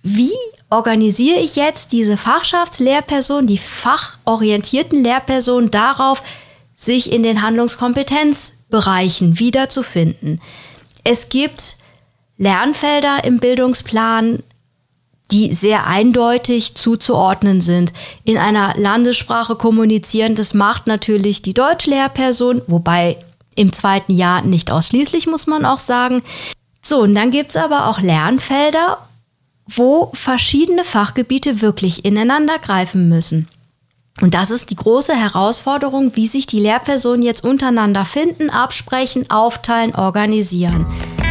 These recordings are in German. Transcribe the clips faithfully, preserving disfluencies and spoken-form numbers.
wie organisiere ich jetzt diese Fachschaftslehrpersonen, die fachorientierten Lehrpersonen darauf, sich in den Handlungskompetenzbereichen wiederzufinden. Es gibt Lernfelder im Bildungsplan, die sehr eindeutig zuzuordnen sind. In einer Landessprache kommunizieren, das macht natürlich die Deutschlehrperson, wobei im zweiten Jahr nicht ausschließlich, muss man auch sagen. So, und dann gibt es aber auch Lernfelder, wo verschiedene Fachgebiete wirklich ineinander greifen müssen. Und das ist die große Herausforderung, wie sich die Lehrpersonen jetzt untereinander finden, absprechen, aufteilen, organisieren.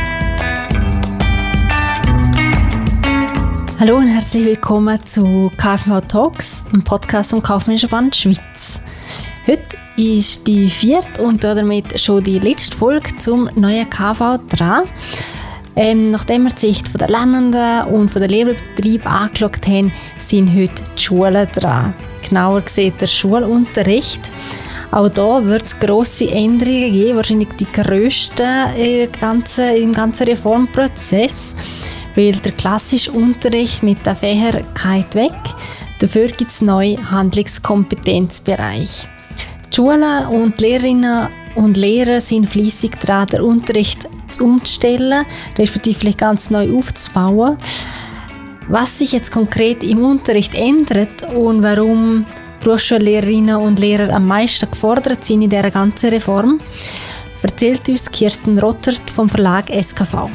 Hallo und herzlich willkommen zu K V M Talks, einem Podcast vom Kaufmännischen Verband Schweiz. Heute ist die vierte und damit schon die letzte Folge zum neuen K V dran. Ähm, nachdem wir die Sicht der Lernenden und der Lehrbetriebe angeschaut haben, sind heute die Schulen dran. Genauer gesagt der Schulunterricht. Auch da wird es grosse Änderungen geben, wahrscheinlich die grössten im ganzen, im ganzen Reformprozess. Weil der klassische Unterricht mit den Fächern geht weg. Dafür gibt es neue Handlungskompetenzbereiche. Die Schulen und die Lehrerinnen und Lehrer sind fleissig daran, den Unterricht umzustellen, respektive vielleicht ganz neu aufzubauen. Was sich jetzt konkret im Unterricht ändert und warum Berufsschullehrerinnen und Lehrer am meisten gefordert sind in dieser ganzen Reform, erzählt uns Kirsten Rottert vom Verlag S K V.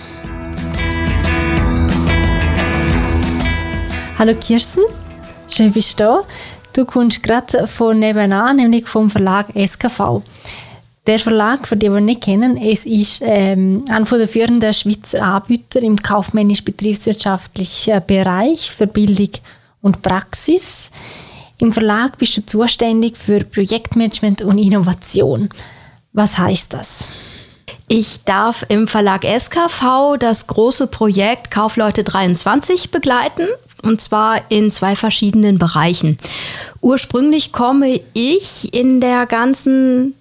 Hallo Kirsten, schön bist du da. Du kommst gerade von nebenan, nämlich vom Verlag S K V. Der Verlag, für die wir nicht kennen, es ist ähm, einer der führenden Schweizer Anbieter im kaufmännisch-betriebswirtschaftlichen Bereich für Bildung und Praxis. Im Verlag bist du zuständig für Projektmanagement und Innovation. Was heißt das? Ich darf im Verlag S K V das große Projekt Kaufleute dreiundzwanzig begleiten, und zwar in zwei verschiedenen Bereichen. Ursprünglich komme ich in der ganzen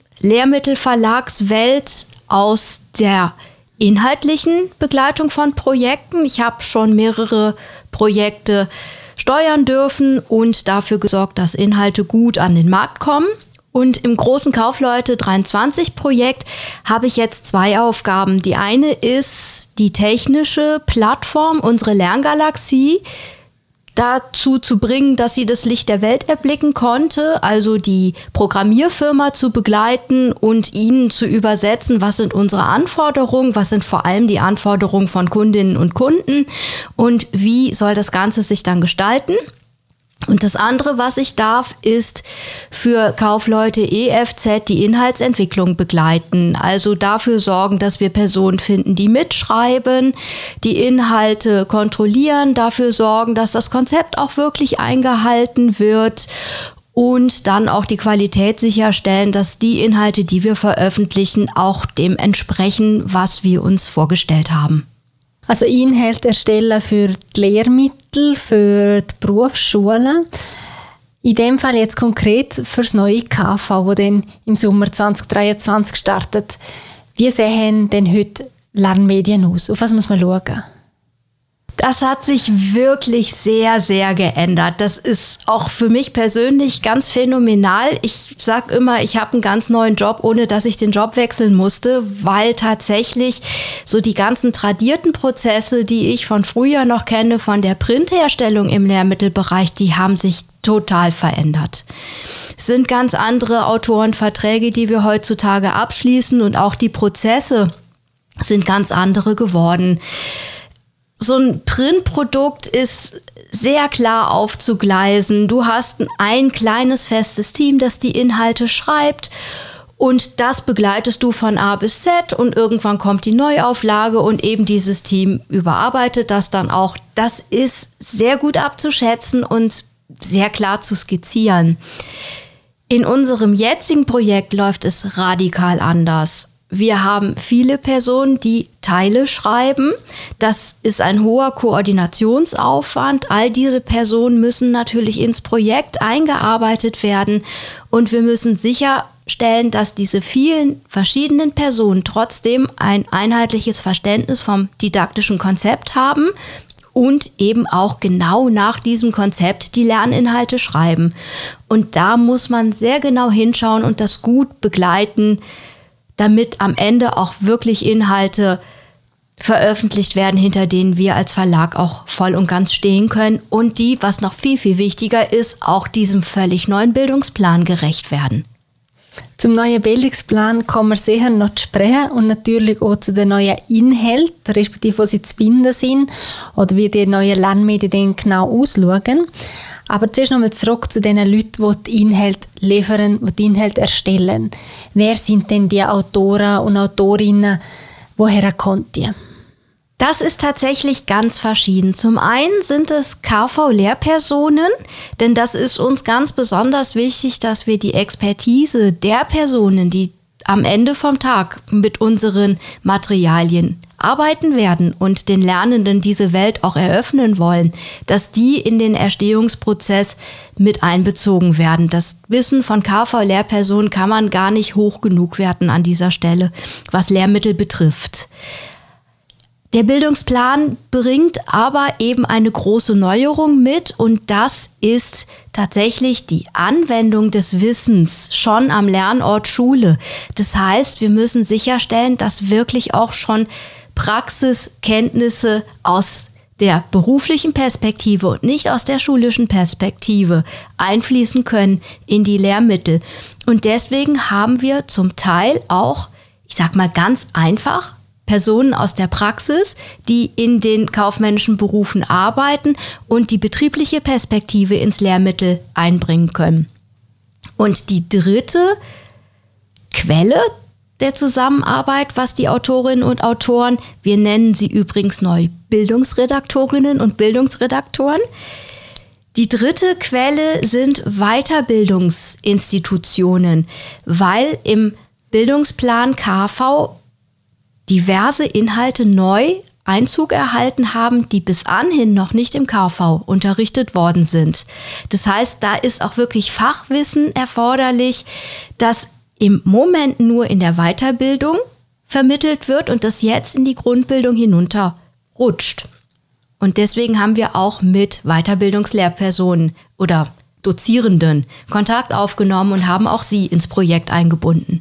Lehrmittelverlagswelt aus der inhaltlichen Begleitung von Projekten. Ich habe schon mehrere Projekte steuern dürfen und dafür gesorgt, dass Inhalte gut an den Markt kommen. Und im großen Kaufleute dreiundzwanzig Projekt habe ich jetzt zwei Aufgaben. Die eine ist die technische Plattform, unsere Lerngalaxie, dazu zu bringen, dass sie das Licht der Welt erblicken konnte, also die Programmierfirma zu begleiten und ihnen zu übersetzen, was sind unsere Anforderungen, was sind vor allem die Anforderungen von Kundinnen und Kunden und wie soll das Ganze sich dann gestalten. Und das andere, was ich darf, ist für Kaufleute E F Z die Inhaltsentwicklung begleiten. Also dafür sorgen, dass wir Personen finden, die mitschreiben, die Inhalte kontrollieren, dafür sorgen, dass das Konzept auch wirklich eingehalten wird und dann auch die Qualität sicherstellen, dass die Inhalte, die wir veröffentlichen, auch dem entsprechen, was wir uns vorgestellt haben. Also Inhalte erstellen für die Lehrmittel, für die Berufsschulen. In dem Fall jetzt konkret für das neue K V, das dann im Sommer zwanzig dreiundzwanzig startet. Wie sehen denn heute Lernmedien aus? Auf was muss man schauen? Das hat sich wirklich sehr, sehr geändert. Das ist auch für mich persönlich ganz phänomenal. Ich sage immer, ich habe einen ganz neuen Job, ohne dass ich den Job wechseln musste, weil tatsächlich so die ganzen tradierten Prozesse, die ich von früher noch kenne, von der Printherstellung im Lehrmittelbereich, die haben sich total verändert. Es sind ganz andere Autorenverträge, die wir heutzutage abschließen und auch die Prozesse sind ganz andere geworden. So ein Printprodukt ist sehr klar aufzugleisen. Du hast ein kleines festes Team, das die Inhalte schreibt und das begleitest du von A bis Z und irgendwann kommt die Neuauflage und eben dieses Team überarbeitet das dann auch. Das ist sehr gut abzuschätzen und sehr klar zu skizzieren. In unserem jetzigen Projekt läuft es radikal anders. Wir haben viele Personen, die Teile schreiben. Das ist ein hoher Koordinationsaufwand. All diese Personen müssen natürlich ins Projekt eingearbeitet werden. Und wir müssen sicherstellen, dass diese vielen verschiedenen Personen trotzdem ein einheitliches Verständnis vom didaktischen Konzept haben und eben auch genau nach diesem Konzept die Lerninhalte schreiben. Und da muss man sehr genau hinschauen und das gut begleiten, damit am Ende auch wirklich Inhalte veröffentlicht werden, hinter denen wir als Verlag auch voll und ganz stehen können und die, was noch viel, viel wichtiger ist, auch diesem völlig neuen Bildungsplan gerecht werden. Zum neuen Bildungsplan kommen wir sicher noch zu sprechen und natürlich auch zu den neuen Inhalten, respektive wo sie zu finden sind oder wie die neuen Lernmedien dann genau ausschauen. Aber zuerst nochmal zurück zu den Leuten, die die Inhalte liefern, die die Inhalte erstellen. Wer sind denn die Autoren und Autorinnen? Woher kommt die? Das ist tatsächlich ganz verschieden. Zum einen sind es K V-Lehrpersonen, denn das ist uns ganz besonders wichtig, dass wir die Expertise der Personen, die am Ende vom Tag mit unseren Materialien arbeiten werden und den Lernenden diese Welt auch eröffnen wollen, dass die in den Erstehungsprozess mit einbezogen werden. Das Wissen von K V-Lehrpersonen kann man gar nicht hoch genug werten an dieser Stelle, was Lehrmittel betrifft. Der Bildungsplan bringt aber eben eine große Neuerung mit und das ist tatsächlich die Anwendung des Wissens schon am Lernort Schule. Das heißt, wir müssen sicherstellen, dass wirklich auch schon Praxiskenntnisse aus der beruflichen Perspektive und nicht aus der schulischen Perspektive einfließen können in die Lehrmittel. Und deswegen haben wir zum Teil auch, ich sag mal ganz einfach, Personen aus der Praxis, die in den kaufmännischen Berufen arbeiten und die betriebliche Perspektive ins Lehrmittel einbringen können. Und die dritte Quelle der Zusammenarbeit, was die Autorinnen und Autoren, wir nennen sie übrigens neu Bildungsredaktorinnen und Bildungsredaktoren. Die dritte Quelle sind Weiterbildungsinstitutionen, weil im Bildungsplan K V diverse Inhalte neu Einzug erhalten haben, die bis anhin noch nicht im K V unterrichtet worden sind. Das heißt, da ist auch wirklich Fachwissen erforderlich, das im Moment nur in der Weiterbildung vermittelt wird und das jetzt in die Grundbildung hinunterrutscht. Und deswegen haben wir auch mit Weiterbildungslehrpersonen oder Dozierenden Kontakt aufgenommen und haben auch sie ins Projekt eingebunden.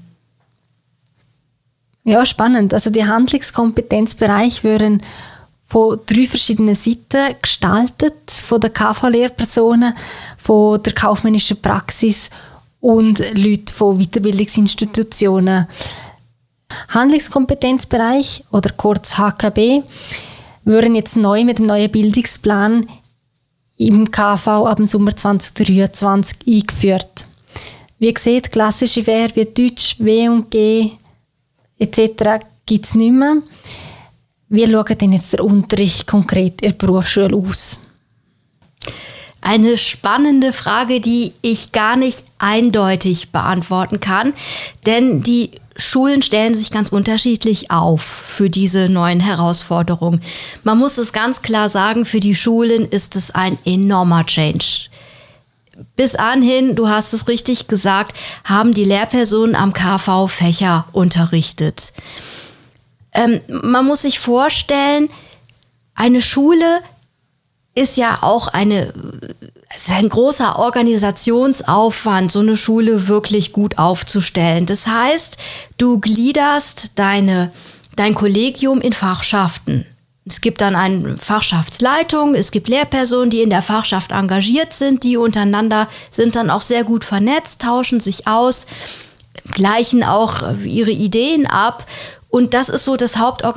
Ja, spannend. Also die Handlungskompetenzbereich werden von drei verschiedenen Seiten gestaltet, von den K V-Lehrpersonen, von der kaufmännischen Praxis und Leuten von Weiterbildungsinstitutionen. Handlungskompetenzbereich oder kurz H K B werden jetzt neu mit dem neuen Bildungsplan im K V ab dem Sommer zwanzig dreiundzwanzig eingeführt. Wie gesagt, klassische Werte wie Deutsch, W und G et cetera gibt es nicht mehr. Wie schaut denn jetzt der Unterricht konkret in der Berufsschule aus? Eine spannende Frage, die ich gar nicht eindeutig beantworten kann, denn die Schulen stellen sich ganz unterschiedlich auf für diese neuen Herausforderungen. Man muss es ganz klar sagen, für die Schulen ist es ein enormer Change. Bis anhin, du hast es richtig gesagt, haben die Lehrpersonen am K V Fächer unterrichtet. Ähm, man muss sich vorstellen, eine Schule ist ja auch eine, es ist ein großer Organisationsaufwand, so eine Schule wirklich gut aufzustellen. Das heißt, du gliederst deine, dein Kollegium in Fachschaften. Es gibt dann eine Fachschaftsleitung, es gibt Lehrpersonen, die in der Fachschaft engagiert sind, die untereinander sind dann auch sehr gut vernetzt, tauschen sich aus, gleichen auch ihre Ideen ab. Und das ist so das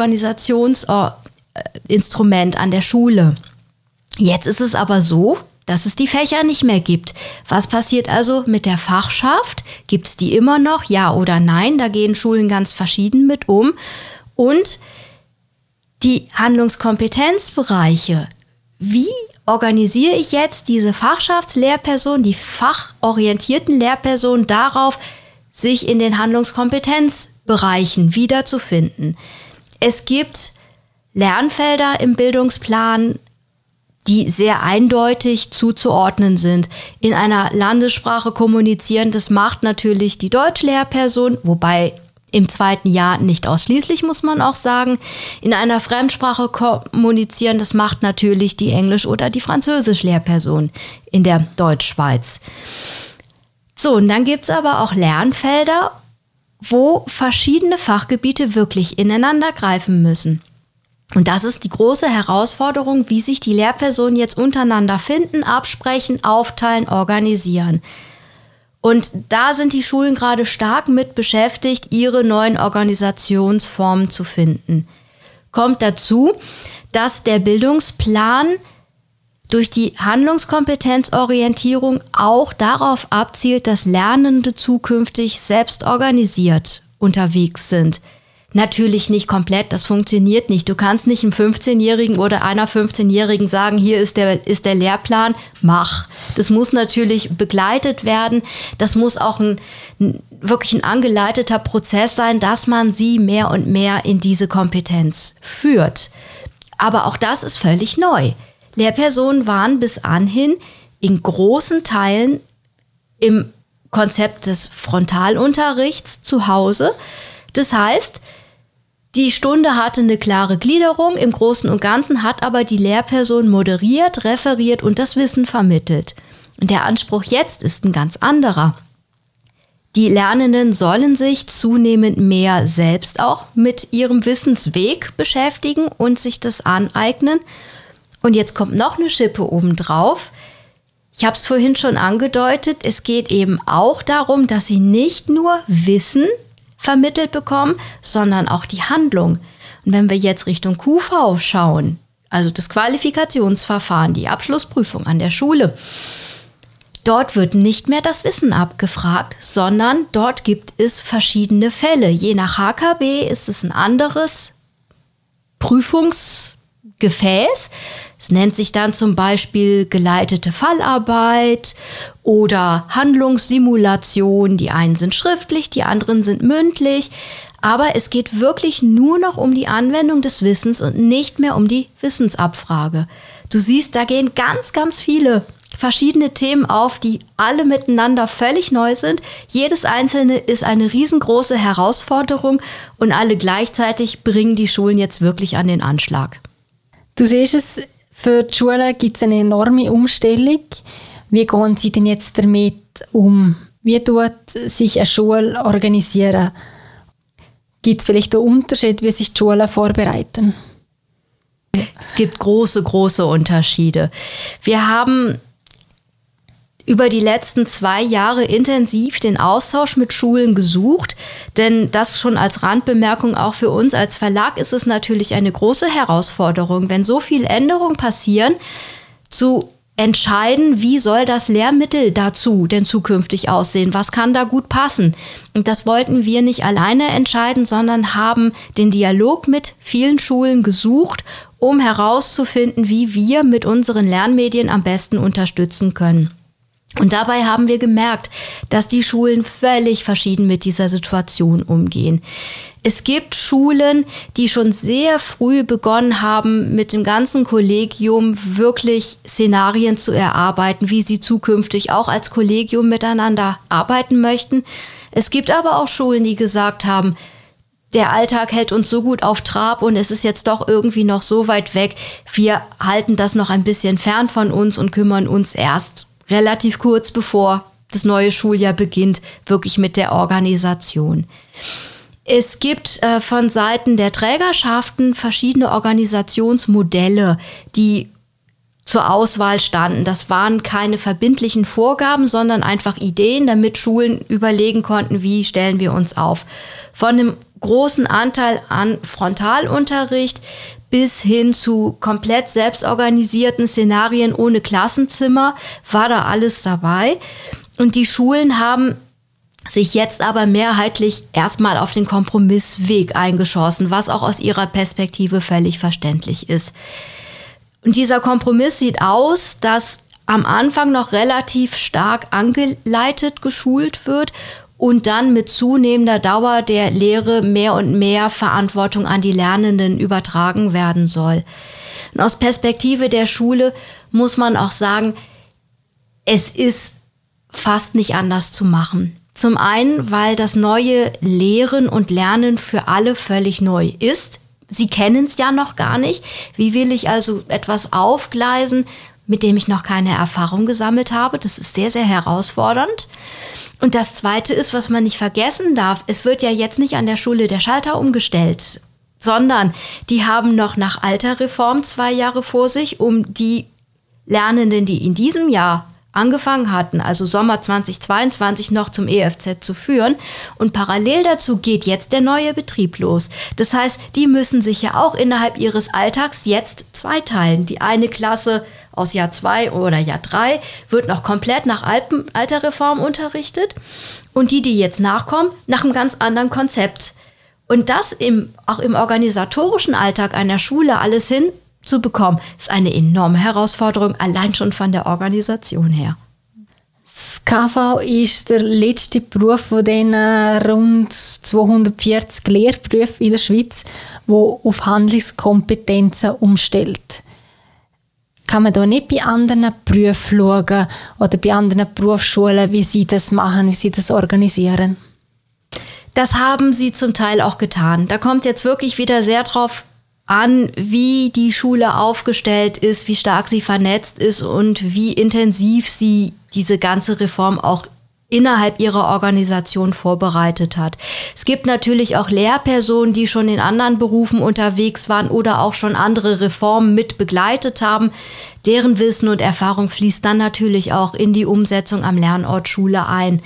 Hauptorganisationsinstrument an der Schule. Jetzt ist es aber so, dass es die Fächer nicht mehr gibt. Was passiert also mit der Fachschaft? Gibt es die immer noch? Ja oder nein? Da gehen Schulen ganz verschieden mit um. Und die Handlungskompetenzbereiche. Wie organisiere ich jetzt diese Fachschaftslehrpersonen, die fachorientierten Lehrpersonen darauf, sich in den Handlungskompetenzbereichen wiederzufinden? Es gibt Lernfelder im Bildungsplan, die sehr eindeutig zuzuordnen sind. In einer Landessprache kommunizieren, das macht natürlich die Deutschlehrperson, wobei Im zweiten Jahr nicht ausschließlich, muss man auch sagen. In einer Fremdsprache kommunizieren, das macht natürlich die Englisch- oder die Französisch-Lehrperson in der Deutschschweiz. So, und dann gibt es aber auch Lernfelder, wo verschiedene Fachgebiete wirklich ineinander greifen müssen. Und das ist die große Herausforderung, wie sich die Lehrpersonen jetzt untereinander finden, absprechen, aufteilen, organisieren. Und da sind die Schulen gerade stark mit beschäftigt, ihre neuen Organisationsformen zu finden. Kommt dazu, dass der Bildungsplan durch die Handlungskompetenzorientierung auch darauf abzielt, dass Lernende zukünftig selbst organisiert unterwegs sind. Natürlich nicht komplett, das funktioniert nicht. Du kannst nicht einem fünfzehnjährigen oder einer fünfzehnjährigen sagen, hier ist der, ist der Lehrplan, mach. Das muss natürlich begleitet werden. Das muss auch ein, ein, wirklich ein angeleiteter Prozess sein, dass man sie mehr und mehr in diese Kompetenz führt. Aber auch das ist völlig neu. Lehrpersonen waren bis anhin in großen Teilen im Konzept des Frontalunterrichts zu Hause. Das heißt, die Stunde hatte eine klare Gliederung, im Großen und Ganzen hat aber die Lehrperson moderiert, referiert und das Wissen vermittelt. Und der Anspruch jetzt ist ein ganz anderer. Die Lernenden sollen sich zunehmend mehr selbst auch mit ihrem Wissensweg beschäftigen und sich das aneignen. Und jetzt kommt noch eine Schippe obendrauf. Ich habe es vorhin schon angedeutet, es geht eben auch darum, dass sie nicht nur Wissen vermittelt bekommen, sondern auch die Handlung. Und wenn wir jetzt Richtung Q V schauen, also das Qualifikationsverfahren, die Abschlussprüfung an der Schule, dort wird nicht mehr das Wissen abgefragt, sondern dort gibt es verschiedene Fälle. Je nach H K B ist es ein anderes Prüfungsgefäß. Es nennt sich dann zum Beispiel geleitete Fallarbeit oder Handlungssimulation. Die einen sind schriftlich, die anderen sind mündlich. Aber es geht wirklich nur noch um die Anwendung des Wissens und nicht mehr um die Wissensabfrage. Du siehst, da gehen ganz, ganz viele verschiedene Themen auf, die alle miteinander völlig neu sind. Jedes einzelne ist eine riesengroße Herausforderung und alle gleichzeitig bringen die Schulen jetzt wirklich an den Anschlag. Du siehst es, für die Schulen gibt es eine enorme Umstellung. Wie gehen Sie denn jetzt damit um? Wie tut sich eine Schule organisieren? Gibt es vielleicht einen Unterschied, wie sich die Schulen vorbereiten? Es gibt große, große Unterschiede. Wir haben über die letzten zwei Jahre intensiv den Austausch mit Schulen gesucht, denn das schon als Randbemerkung auch für uns als Verlag ist es natürlich eine große Herausforderung, wenn so viel Änderungen passieren, zu entscheiden, wie soll das Lehrmittel dazu denn zukünftig aussehen, was kann da gut passen. Und das wollten wir nicht alleine entscheiden, sondern haben den Dialog mit vielen Schulen gesucht, um herauszufinden, wie wir mit unseren Lernmedien am besten unterstützen können. Und dabei haben wir gemerkt, dass die Schulen völlig verschieden mit dieser Situation umgehen. Es gibt Schulen, die schon sehr früh begonnen haben, mit dem ganzen Kollegium wirklich Szenarien zu erarbeiten, wie sie zukünftig auch als Kollegium miteinander arbeiten möchten. Es gibt aber auch Schulen, die gesagt haben, der Alltag hält uns so gut auf Trab und es ist jetzt doch irgendwie noch so weit weg. Wir halten das noch ein bisschen fern von uns und kümmern uns erst relativ kurz bevor das neue Schuljahr beginnt, wirklich mit der Organisation. Es gibt äh, von Seiten der Trägerschaften verschiedene Organisationsmodelle, die zur Auswahl standen. Das waren keine verbindlichen Vorgaben, sondern einfach Ideen, damit Schulen überlegen konnten, wie stellen wir uns auf. Von einem großen Anteil an Frontalunterricht bis hin zu komplett selbstorganisierten Szenarien ohne Klassenzimmer war da alles dabei. Und die Schulen haben sich jetzt aber mehrheitlich erstmal auf den Kompromissweg eingeschossen, was auch aus ihrer Perspektive völlig verständlich ist. Und dieser Kompromiss sieht aus, dass am Anfang noch relativ stark angeleitet geschult wird und dann mit zunehmender Dauer der Lehre mehr und mehr Verantwortung an die Lernenden übertragen werden soll. Und aus Perspektive der Schule muss man auch sagen, es ist fast nicht anders zu machen. Zum einen, weil das neue Lehren und Lernen für alle völlig neu ist. Sie kennen es ja noch gar nicht. Wie will ich also etwas aufgleisen, mit dem ich noch keine Erfahrung gesammelt habe? Das ist sehr, sehr herausfordernd. Und das Zweite ist, was man nicht vergessen darf, es wird ja jetzt nicht an der Schule der Schalter umgestellt, sondern die haben noch nach alter Reform zwei Jahre vor sich, um die Lernenden, die in diesem Jahr angefangen hatten, also Sommer zweitausendzweiundzwanzig, noch zum E F Z zu führen. Und parallel dazu geht jetzt der neue Betrieb los. Das heißt, die müssen sich ja auch innerhalb ihres Alltags jetzt zweiteilen. Die eine Klasse aus Jahr zwei oder Jahr drei wird noch komplett nach Alpen, alter Reform unterrichtet. Und die, die jetzt nachkommen, nach einem ganz anderen Konzept. Und das im, auch im organisatorischen Alltag einer Schule alles hin zu bekommen, ist eine enorme Herausforderung, allein schon von der Organisation her. Das K V ist der letzte Beruf von den rund zweihundertvierzig Lehrberufen in der Schweiz, der auf Handlungskompetenzen umstellt. Kann man da nicht bei anderen Berufen schauen oder bei anderen Berufsschulen, wie sie das machen, wie sie das organisieren? Das haben sie zum Teil auch getan. Da kommt jetzt wirklich wieder sehr drauf an, wie die Schule aufgestellt ist, wie stark sie vernetzt ist und wie intensiv sie diese ganze Reform auch innerhalb ihrer Organisation vorbereitet hat. Es gibt natürlich auch Lehrpersonen, die schon in anderen Berufen unterwegs waren oder auch schon andere Reformen mit begleitet haben. Deren Wissen und Erfahrung fließt dann natürlich auch in die Umsetzung am Lernort Schule ein.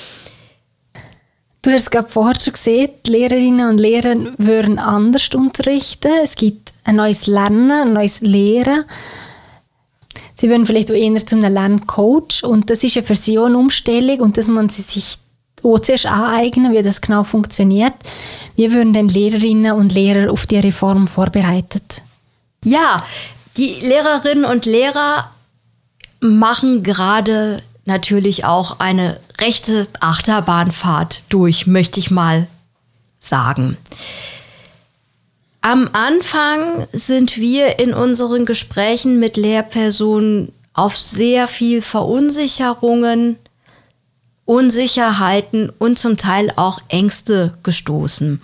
Du hast es gerade vorher schon gesehen, die Lehrerinnen und Lehrer würden anders unterrichten. Es gibt ein neues Lernen, ein neues Lehren. Sie würden vielleicht auch eher zu einem Lerncoach. Und das ist ja für sie auch eine Umstellung und das müssen sie sich auch zuerst aneignen, wie das genau funktioniert. Wie würden denn Lehrerinnen und Lehrer auf die Reform vorbereitet? Ja, die Lehrerinnen und Lehrer machen gerade natürlich auch eine rechte Achterbahnfahrt durch, möchte ich mal sagen. Am Anfang sind wir in unseren Gesprächen mit Lehrpersonen auf sehr viel Verunsicherungen, Unsicherheiten und zum Teil auch Ängste gestoßen.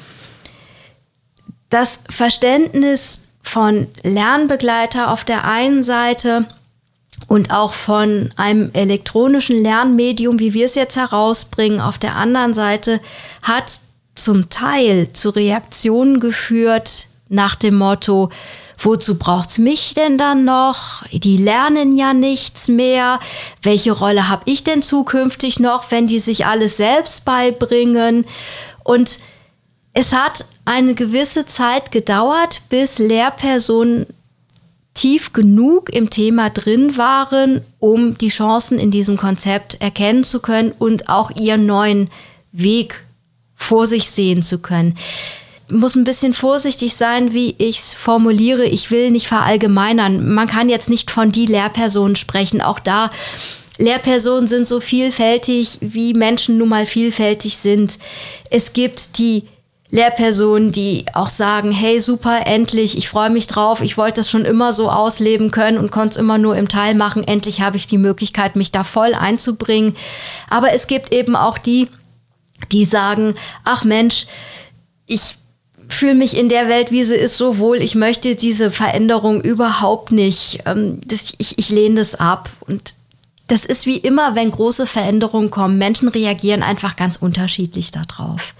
Das Verständnis von Lernbegleiter auf der einen Seite und auch von einem elektronischen Lernmedium, wie wir es jetzt herausbringen, auf der anderen Seite, hat zum Teil zu Reaktionen geführt nach dem Motto, wozu braucht's mich denn dann noch? Die lernen ja nichts mehr. Welche Rolle habe ich denn zukünftig noch, wenn die sich alles selbst beibringen? Und es hat eine gewisse Zeit gedauert, bis Lehrpersonen tief genug im Thema drin waren, um die Chancen in diesem Konzept erkennen zu können und auch ihren neuen Weg vor sich sehen zu können. Ich muss ein bisschen vorsichtig sein, wie ich es formuliere. Ich will nicht verallgemeinern. Man kann jetzt nicht von die Lehrpersonen sprechen. Auch da, Lehrpersonen sind so vielfältig, wie Menschen nun mal vielfältig sind. Es gibt die Lehrpersonen, die auch sagen, hey, super, endlich, ich freue mich drauf, ich wollte das schon immer so ausleben können und konnte es immer nur im Teil machen, endlich habe ich die Möglichkeit, mich da voll einzubringen. Aber es gibt eben auch die, die sagen, ach Mensch, ich fühle mich in der Welt, wie sie ist, so wohl, ich möchte diese Veränderung überhaupt nicht, ähm, das, ich, ich lehne das ab. Und das ist wie immer, wenn große Veränderungen kommen, Menschen reagieren einfach ganz unterschiedlich darauf.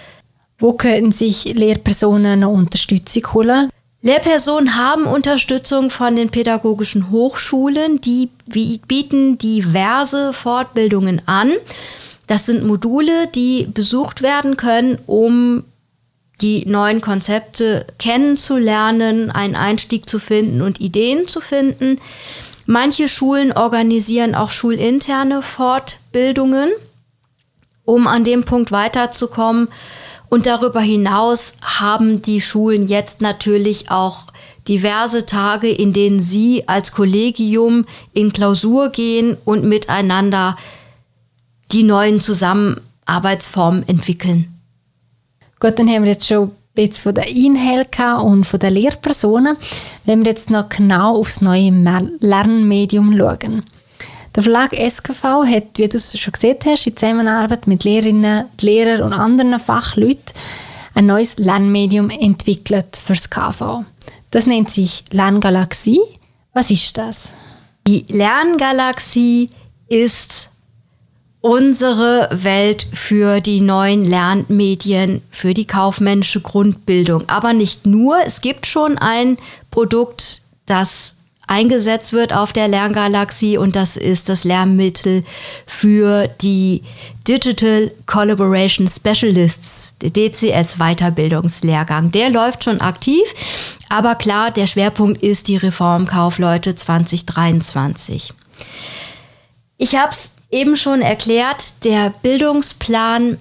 Wo können sich Lehrpersonen noch Unterstützung holen? Lehrpersonen haben Unterstützung von den pädagogischen Hochschulen, die bieten diverse Fortbildungen an. Das sind Module, die besucht werden können, um die neuen Konzepte kennenzulernen, einen Einstieg zu finden und Ideen zu finden. Manche Schulen organisieren auch schulinterne Fortbildungen, um an dem Punkt weiterzukommen. Und darüber hinaus haben die Schulen jetzt natürlich auch diverse Tage, in denen sie als Kollegium in Klausur gehen und miteinander die neuen Zusammenarbeitsformen entwickeln. Gut, dann haben wir jetzt schon ein bisschen von der Inhalte und von den Lehrpersonen. Wenn wir jetzt noch genau aufs neue Lernmedium schauen, Der Verlag S K V hat, wie du es schon gesehen hast, in Zusammenarbeit mit Lehrerinnen, Lehrern und anderen Fachleuten ein neues Lernmedium entwickelt für das K V. Das nennt sich Lerngalaxie. Was ist das? Die Lerngalaxie ist unsere Welt für die neuen Lernmedien, für die kaufmännische Grundbildung. Aber nicht nur, es gibt schon ein Produkt, das eingesetzt wird auf der Lerngalaxie, und das ist das Lernmittel für die Digital Collaboration Specialists, der D C S-Weiterbildungslehrgang. Der läuft schon aktiv, aber klar, der Schwerpunkt ist die Reformkaufleute zwanzig dreiundzwanzig. Ich habe es eben schon erklärt, der Bildungsplan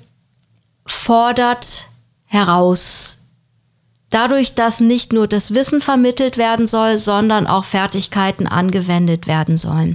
fordert heraus, dadurch, dass nicht nur das Wissen vermittelt werden soll, sondern auch Fertigkeiten angewendet werden sollen.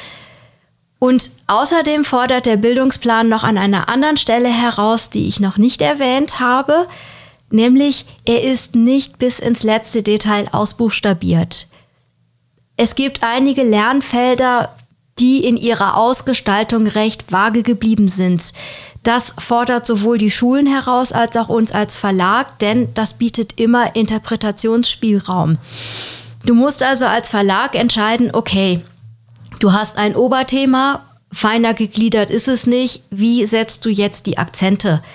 Und außerdem fordert der Bildungsplan noch an einer anderen Stelle heraus, die ich noch nicht erwähnt habe, nämlich er ist nicht bis ins letzte Detail ausbuchstabiert. Es gibt einige Lernfelder, die in ihrer Ausgestaltung recht vage geblieben sind. Das fordert sowohl die Schulen heraus als auch uns als Verlag, denn das bietet immer Interpretationsspielraum. Du musst also als Verlag entscheiden, okay, du hast ein Oberthema, feiner gegliedert ist es nicht, wie setzt du jetzt die Akzente?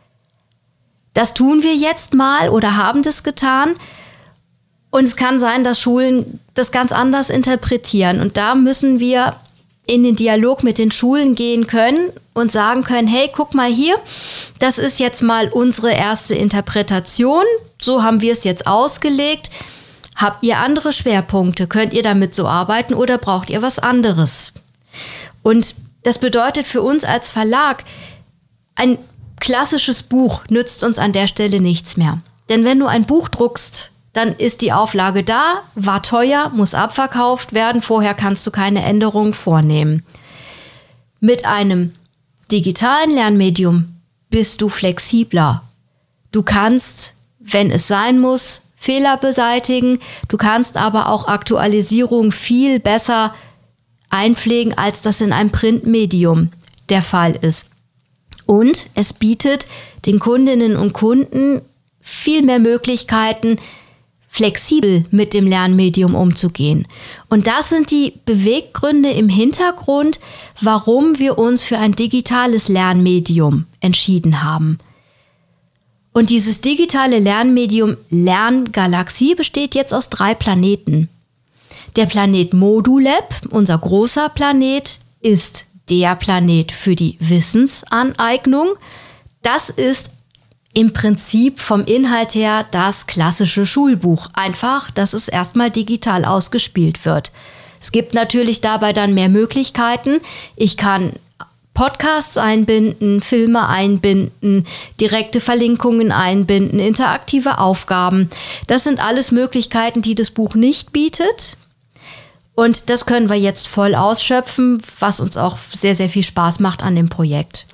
Das tun wir jetzt mal oder haben das getan. Und es kann sein, dass Schulen das ganz anders interpretieren. Und da müssen wir in den Dialog mit den Schulen gehen können und sagen können, hey, guck mal hier, das ist jetzt mal unsere erste Interpretation, so haben wir es jetzt ausgelegt. Habt ihr andere Schwerpunkte? Könnt ihr damit so arbeiten oder braucht ihr was anderes? Und das bedeutet für uns als Verlag, ein klassisches Buch nützt uns an der Stelle nichts mehr. Denn wenn du ein Buch druckst, dann ist die Auflage da, war teuer, muss abverkauft werden, vorher kannst du keine Änderungen vornehmen. Mit einem digitalen Lernmedium bist du flexibler. Du kannst, wenn es sein muss, Fehler beseitigen, du kannst aber auch Aktualisierung viel besser einpflegen, als das in einem Printmedium der Fall ist. Und es bietet den Kundinnen und Kunden viel mehr Möglichkeiten, flexibel mit dem Lernmedium umzugehen. Und das sind die Beweggründe im Hintergrund, warum wir uns für ein digitales Lernmedium entschieden haben. Und dieses digitale Lernmedium Lerngalaxie besteht jetzt aus drei Planeten. Der Planet Modulab, unser großer Planet, ist der Planet für die Wissensaneignung. Das ist im Prinzip vom Inhalt her das klassische Schulbuch. Einfach, dass es erstmal digital ausgespielt wird. Es gibt natürlich dabei dann mehr Möglichkeiten. Ich kann Podcasts einbinden, Filme einbinden, direkte Verlinkungen einbinden, interaktive Aufgaben. Das sind alles Möglichkeiten, die das Buch nicht bietet. Und das können wir jetzt voll ausschöpfen, was uns auch sehr, sehr viel Spaß macht an dem Projekt.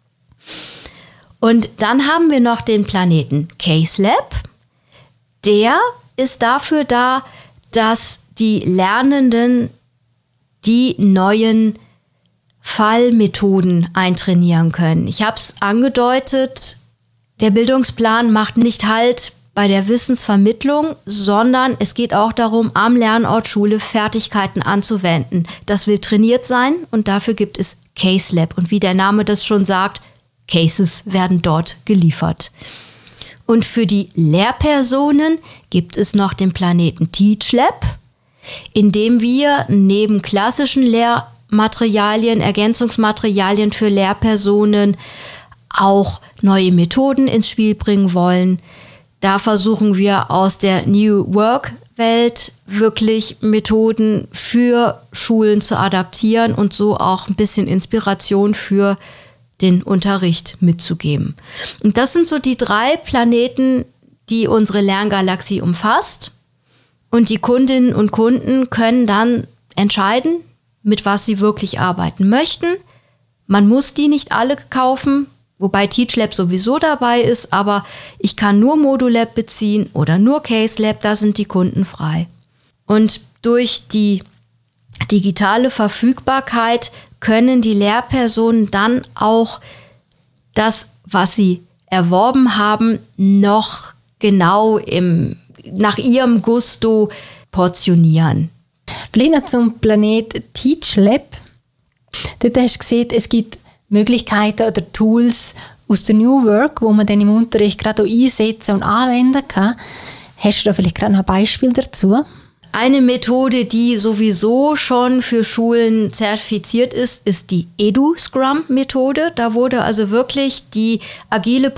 Und dann haben wir noch den Planeten CaseLab. Der ist dafür da, dass die Lernenden die neuen Fallmethoden eintrainieren können. Ich habe es angedeutet, der Bildungsplan macht nicht Halt bei der Wissensvermittlung, sondern es geht auch darum, am Lernort Schule Fertigkeiten anzuwenden. Das will trainiert sein und dafür gibt es CaseLab. Und wie der Name das schon sagt, Cases werden dort geliefert. Und für die Lehrpersonen gibt es noch den Planeten TeachLab, in dem wir neben klassischen Lehrmaterialien, Ergänzungsmaterialien für Lehrpersonen auch neue Methoden ins Spiel bringen wollen. Da versuchen wir aus der New Work-Welt wirklich Methoden für Schulen zu adaptieren und so auch ein bisschen Inspiration für den Unterricht mitzugeben. Und das sind so die drei Planeten, die unsere Lerngalaxie umfasst. Und die Kundinnen und Kunden können dann entscheiden, mit was sie wirklich arbeiten möchten. Man muss die nicht alle kaufen, wobei TeachLab sowieso dabei ist, aber ich kann nur Modulab beziehen oder nur CaseLab, da sind die Kunden frei. Und durch die digitale Verfügbarkeit können die Lehrpersonen dann auch das, was sie erworben haben, noch genau im, nach ihrem Gusto portionieren. Vielleicht noch zum Planet Teach Lab. Dort hast du gesehen, es gibt Möglichkeiten oder Tools aus der New Work, wo man dann im Unterricht gerade auch einsetzen und anwenden kann. Hast du da vielleicht gerade noch ein Beispiel dazu? Eine Methode, die sowieso schon für Schulen zertifiziert ist, ist die Edu-Scrum-Methode. Da wurde also wirklich die agile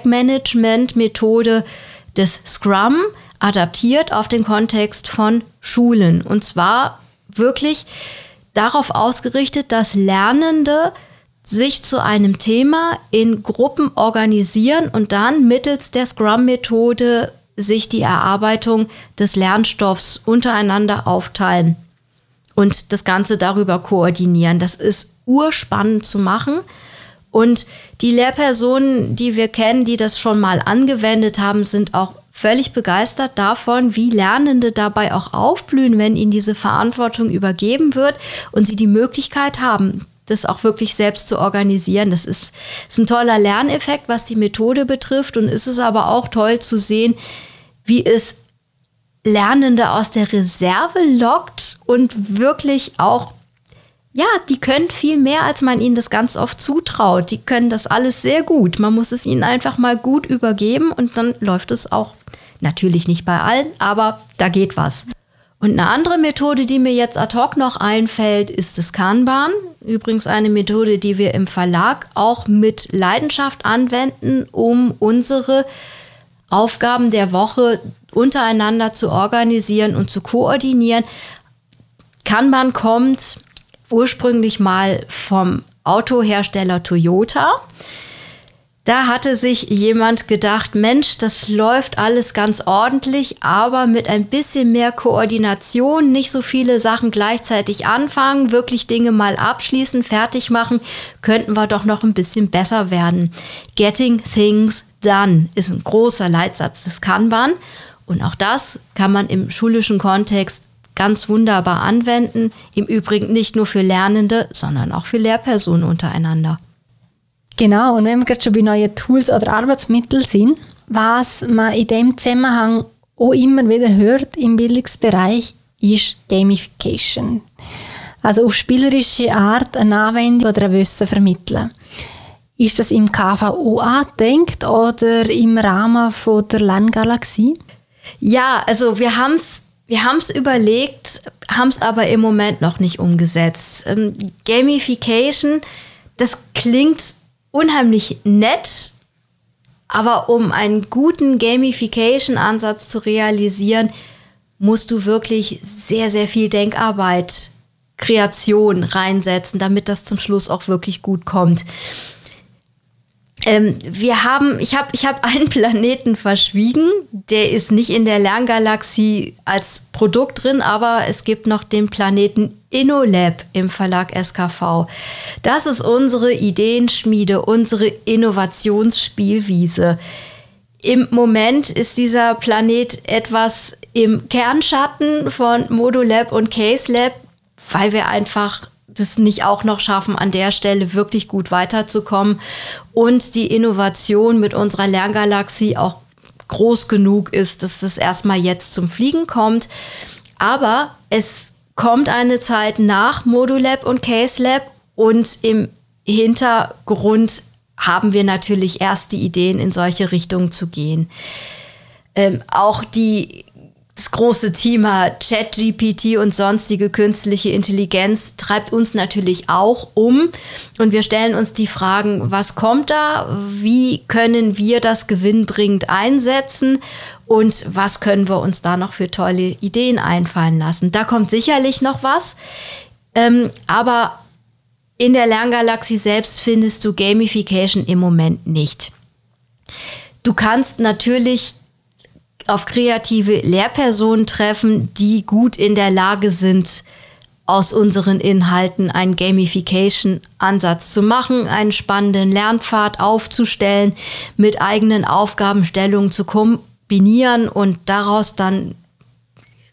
Projektmanagement-Methode des Scrum adaptiert auf den Kontext von Schulen. Und zwar wirklich darauf ausgerichtet, dass Lernende sich zu einem Thema in Gruppen organisieren und dann mittels der Scrum-Methode sich die Erarbeitung des Lernstoffs untereinander aufteilen und das Ganze darüber koordinieren. Das ist urspannend zu machen. Und die Lehrpersonen, die wir kennen, die das schon mal angewendet haben, sind auch völlig begeistert davon, wie Lernende dabei auch aufblühen, wenn ihnen diese Verantwortung übergeben wird und sie die Möglichkeit haben, das auch wirklich selbst zu organisieren. Das ist, ist ein toller Lerneffekt, was die Methode betrifft, und es ist aber auch toll zu sehen, wie es Lernende aus der Reserve lockt und wirklich auch, ja, die können viel mehr, als man ihnen das ganz oft zutraut. Die können das alles sehr gut. Man muss es ihnen einfach mal gut übergeben und dann läuft es auch. Natürlich nicht bei allen, aber da geht was. Und eine andere Methode, die mir jetzt ad hoc noch einfällt, ist das Kanban. Übrigens eine Methode, die wir im Verlag auch mit Leidenschaft anwenden, um unsere Aufgaben der Woche untereinander zu organisieren und zu koordinieren. Kanban kommt ursprünglich mal vom Autohersteller Toyota. Da hatte sich jemand gedacht, Mensch, das läuft alles ganz ordentlich, aber mit ein bisschen mehr Koordination, nicht so viele Sachen gleichzeitig anfangen, wirklich Dinge mal abschließen, fertig machen, könnten wir doch noch ein bisschen besser werden. Getting things done ist ein großer Leitsatz des Kanban, und auch das kann man im schulischen Kontext ganz wunderbar anwenden. Im Übrigen nicht nur für Lernende, sondern auch für Lehrpersonen untereinander. Genau, und wenn wir gerade schon bei neuen Tools oder Arbeitsmitteln sind, was man in dem Zusammenhang auch immer wieder hört im Bildungsbereich, ist Gamification. Also auf spielerische Art eine Anwendung oder ein Wissen vermitteln. Ist das im K V auch angedenkt oder im Rahmen von der Lerngalaxie? Ja, also wir haben es wir haben's überlegt, haben es aber im Moment noch nicht umgesetzt. Ähm, Gamification, das klingt unheimlich nett, aber um einen guten Gamification-Ansatz zu realisieren, musst du wirklich sehr, sehr viel Denkarbeit, Kreation reinsetzen, damit das zum Schluss auch wirklich gut kommt. Ähm, wir haben, ich habe ich hab einen Planeten verschwiegen, der ist nicht in der Lerngalaxie als Produkt drin, aber es gibt noch den Planeten InnoLab im Verlag S K V. Das ist unsere Ideenschmiede, unsere Innovationsspielwiese. Im Moment ist dieser Planet etwas im Kernschatten von ModuLab und CaseLab, weil wir einfach das nicht auch noch schaffen, an der Stelle wirklich gut weiterzukommen und die Innovation mit unserer Lerngalaxie auch groß genug ist, dass das erstmal jetzt zum Fliegen kommt. Aber es kommt eine Zeit nach ModuLab und CaseLab, und im Hintergrund haben wir natürlich erste Ideen, in solche Richtungen zu gehen. Ähm, auch die Das große Thema ChatGPT und sonstige künstliche Intelligenz treibt uns natürlich auch um. Und wir stellen uns die Fragen, was kommt da? Wie können wir das gewinnbringend einsetzen? Und was können wir uns da noch für tolle Ideen einfallen lassen? Da kommt sicherlich noch was. Ähm, aber in der Lerngalaxie selbst findest du Gamification im Moment nicht. Du kannst natürlich auf kreative Lehrpersonen treffen, die gut in der Lage sind, aus unseren Inhalten einen Gamification-Ansatz zu machen, einen spannenden Lernpfad aufzustellen, mit eigenen Aufgabenstellungen zu kombinieren und daraus dann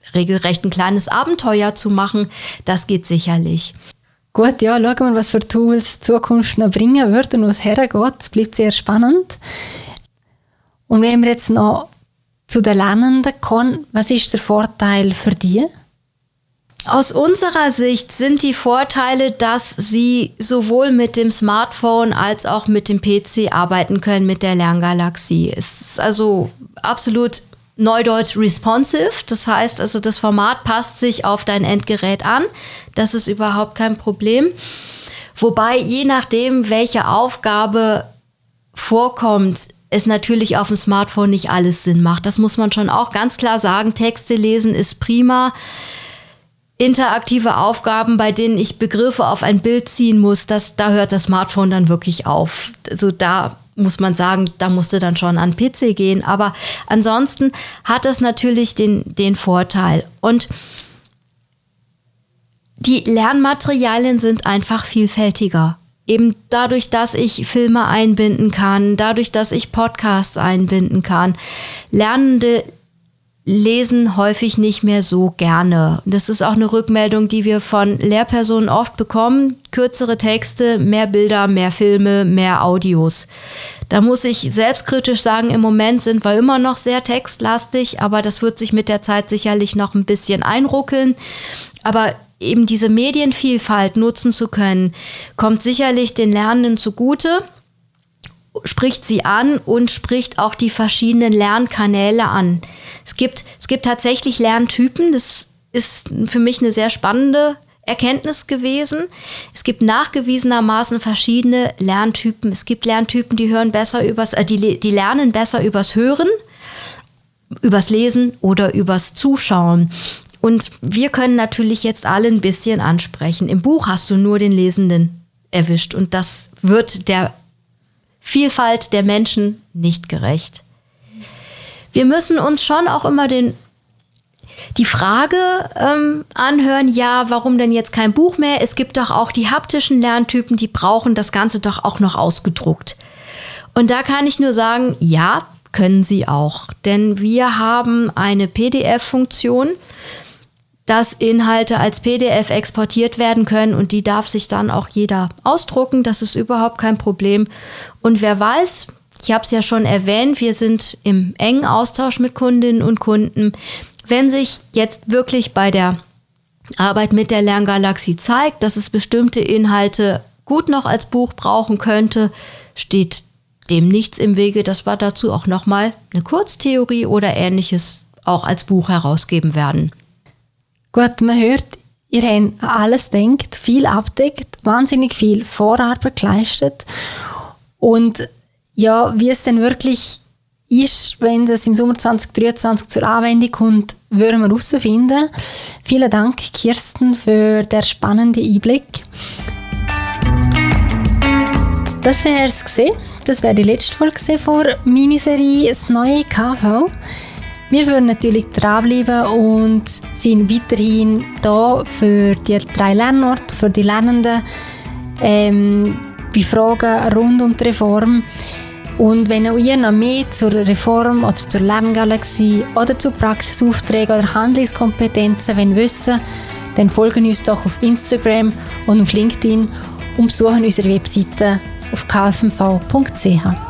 regelrecht ein kleines Abenteuer zu machen, das geht sicherlich. Gut, ja, schauen wir, was für Tools die Zukunft noch bringen wird und was hergeht. Es bleibt sehr spannend. Und wenn wir jetzt noch zu den Lernenden kommen, was ist der Vorteil für die? Aus unserer Sicht sind die Vorteile, dass sie sowohl mit dem Smartphone als auch mit dem P C arbeiten können mit der Lerngalaxie. Es ist also absolut neudeutsch responsive, das heißt also das Format passt sich auf dein Endgerät an, das ist überhaupt kein Problem. Wobei je nachdem, welche Aufgabe vorkommt, es natürlich auf dem Smartphone nicht alles Sinn macht. Das muss man schon auch ganz klar sagen, Texte lesen ist prima. Interaktive Aufgaben, bei denen ich Begriffe auf ein Bild ziehen muss, das, da hört das Smartphone dann wirklich auf. Also da muss man sagen, da musst du dann schon an den P C gehen. Aber ansonsten hat das natürlich den, den Vorteil. Und die Lernmaterialien sind einfach vielfältiger. Eben dadurch, dass ich Filme einbinden kann, dadurch, dass ich Podcasts einbinden kann. Lernende lesen häufig nicht mehr so gerne. Das ist auch eine Rückmeldung, die wir von Lehrpersonen oft bekommen. Kürzere Texte, mehr Bilder, mehr Filme, mehr Audios. Da muss ich selbstkritisch sagen, im Moment sind wir immer noch sehr textlastig, aber das wird sich mit der Zeit sicherlich noch ein bisschen einruckeln. Aber eben diese Medienvielfalt nutzen zu können, kommt sicherlich den Lernenden zugute, spricht sie an und spricht auch die verschiedenen Lernkanäle an. Es gibt, es gibt tatsächlich Lerntypen, das ist für mich eine sehr spannende Erkenntnis gewesen. Es gibt nachgewiesenermaßen verschiedene Lerntypen. Es gibt Lerntypen, die hören besser übers, äh, die, die lernen besser übers Hören, übers Lesen oder übers Zuschauen. Und wir können natürlich jetzt alle ein bisschen ansprechen. Im Buch hast du nur den Lesenden erwischt und das wird der Vielfalt der Menschen nicht gerecht. Wir müssen uns schon auch immer den, die Frage ähm, anhören, ja, warum denn jetzt kein Buch mehr? Es gibt doch auch die haptischen Lerntypen, die brauchen das Ganze doch auch noch ausgedruckt. Und da kann ich nur sagen, ja, können sie auch. Denn wir haben eine P D F-Funktion, dass Inhalte als P D F exportiert werden können und die darf sich dann auch jeder ausdrucken. Das ist überhaupt kein Problem. Und wer weiß, ich habe es ja schon erwähnt, wir sind im engen Austausch mit Kundinnen und Kunden. Wenn sich jetzt wirklich bei der Arbeit mit der Lerngalaxie zeigt, dass es bestimmte Inhalte gut noch als Buch brauchen könnte, steht dem nichts im Wege, dass wir dazu auch nochmal eine Kurztheorie oder Ähnliches auch als Buch herausgeben werden. Gut, man hört, ihr habt alles gedacht, viel abdeckt, wahnsinnig viel Vorarbeit geleistet. Und ja, wie es denn wirklich ist, wenn das im Sommer zwanzig dreiundzwanzig zur Anwendung kommt, würden wir herausfinden. Vielen Dank, Kirsten, für den spannenden Einblick. Das wäre es gewesen. Das wäre die letzte Folge von der Miniserie «Das neue K V». Wir würden natürlich dranbleiben und sind weiterhin da für die drei Lernorte, für die Lernenden, ähm, bei Fragen rund um die Reform. Und wenn ihr noch mehr zur Reform oder zur Lerngalaxie oder zu Praxisaufträgen oder Handlungskompetenzen wissen wollt, dann folgen uns doch auf Instagram und auf LinkedIn und besuchen unsere Webseite auf k f m v punkt c h.